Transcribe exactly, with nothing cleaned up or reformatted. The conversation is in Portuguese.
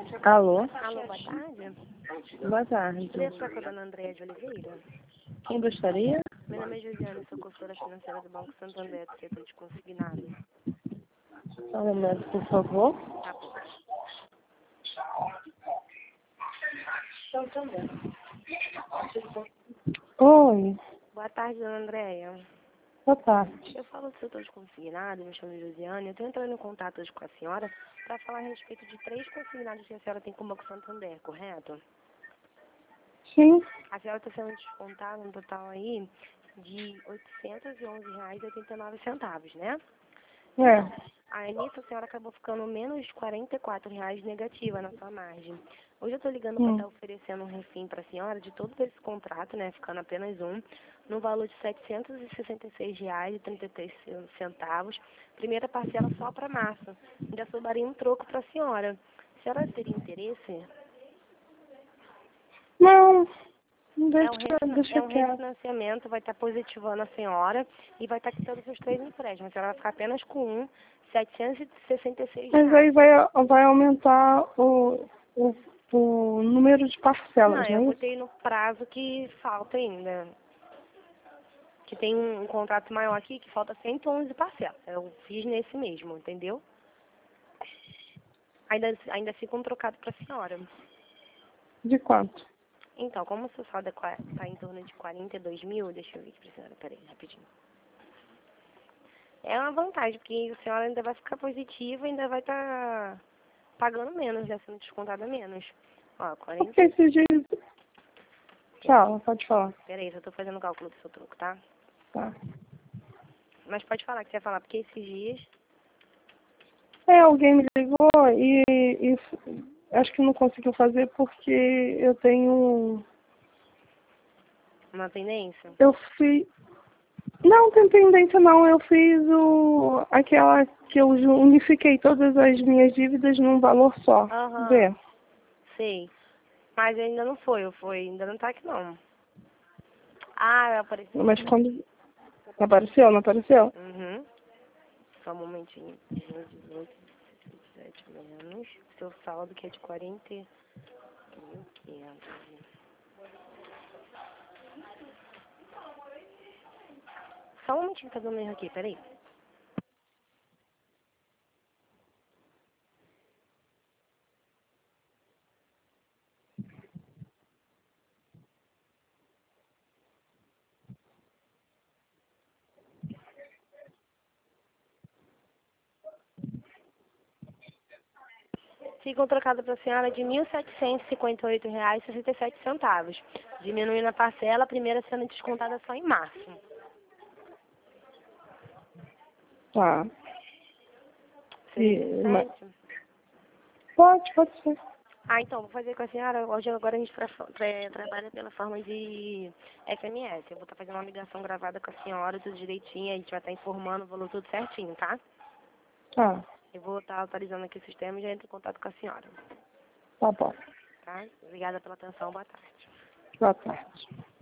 Alô? Alô, boa tarde. Boa tarde. Queria falar com a dona Andréia de Oliveira. Quem gostaria? Meu nome é Josiane, sou consultora financeira do Banco Santander, do setor de consignado. Só um momento, por favor. Tá bom. Oi, Boa tarde, dona Andréia. boa tarde. Eu falo do setor de consignado, me chamo Josiane. Eu estou entrando em contato hoje com a senhora para falar a respeito de três consignados que a senhora tem com o Banco Santander, correto? Sim, A senhora está sendo descontada um total aí de oitocentos e onze reais e oitenta e nove centavos, né? é. Aí nisso a senhora acabou ficando menos quarenta e quatro reais negativa na sua margem. Hoje eu estou ligando para Hum. estar oferecendo um refim para a senhora de todo esse contrato, né, ficando apenas um, no valor de setecentos e sessenta e seis reais e trinta e três centavos. Primeira parcela só para março. Ainda sobraria um troco para a senhora. A senhora teria interesse? Não, É um, deixa, refina- é deixa um quieto. refinanciamento, vai estar positivando a senhora e vai estar quitando os três empréstimos. A senhora vai ficar apenas com um, setecentos e sessenta e seis Mas reais. aí vai, vai aumentar o, o, o número de Não, parcelas, não eu é isso? botei no prazo que falta ainda. Que tem um, um contrato maior aqui que falta cento e onze parcelas. Eu fiz nesse mesmo, entendeu? Ainda, ainda fica um trocado para a senhora. De quanto? Então, como o seu saldo está em torno de quarenta e dois mil, deixa eu ver aqui para a senhora, peraí, rapidinho. É uma vantagem, porque a senhora ainda vai ficar positiva e ainda vai estar pagando menos, já sendo descontada menos. Ó, quarenta. Porque esses dias... Peraí, Fala, pode falar. peraí, só tô fazendo o cálculo do seu troco, tá? Tá. Mas pode falar, que você ia falar, porque esses dias... É, alguém me ligou e, e acho que não conseguiu fazer porque eu tenho... Uma tendência? Eu fiz... Não tem pendência não, eu fiz o aquela que eu unifiquei todas as minhas dívidas num valor só. Aham, Vê. sei. Mas ainda não foi, eu fui, ainda não tá aqui não. Ah, apareceu Mas aqui. quando apareceu, não apareceu? Uhum. Só um momentinho. dezoito, dezessete menos. Seu saldo que é de quarenta mil e quinhentos. Só um momentinho, tá dando erro aqui, peraí. Fica um trocado para a senhora de mil setecentos e cinquenta e oito reais e sessenta e sete centavos. Diminuindo a parcela, a primeira sendo descontada só em março. Tá. Seria E, ma- interessante? pode, pode ser. Ah, então, vou fazer com a senhora. Hoje, agora a gente tra tra trabalha pela forma de S M S. Eu vou estar fazendo uma ligação gravada com a senhora, tudo direitinho. A gente vai estar informando o valor tudo certinho, tá? Tá, Eu vou estar atualizando aqui o sistema e já entro em contato com a senhora. tá bom. Tá? Obrigada pela atenção. Boa tarde. Boa tarde.